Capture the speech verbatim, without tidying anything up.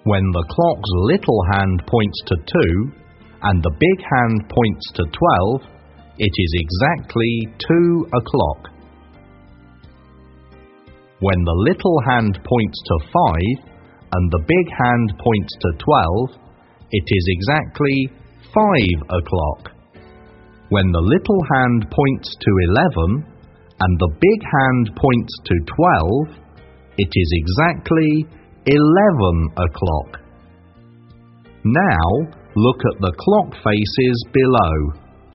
When the clock's little hand points to two and the big hand points to twelve, it is exactly two o'clock. When the little hand points to five and the big hand points to twelve, it is exactly five o'clock. When the little hand points to eleven and the big hand points to twelve, it is exactly eleven o'clock. Now look at the clock faces below.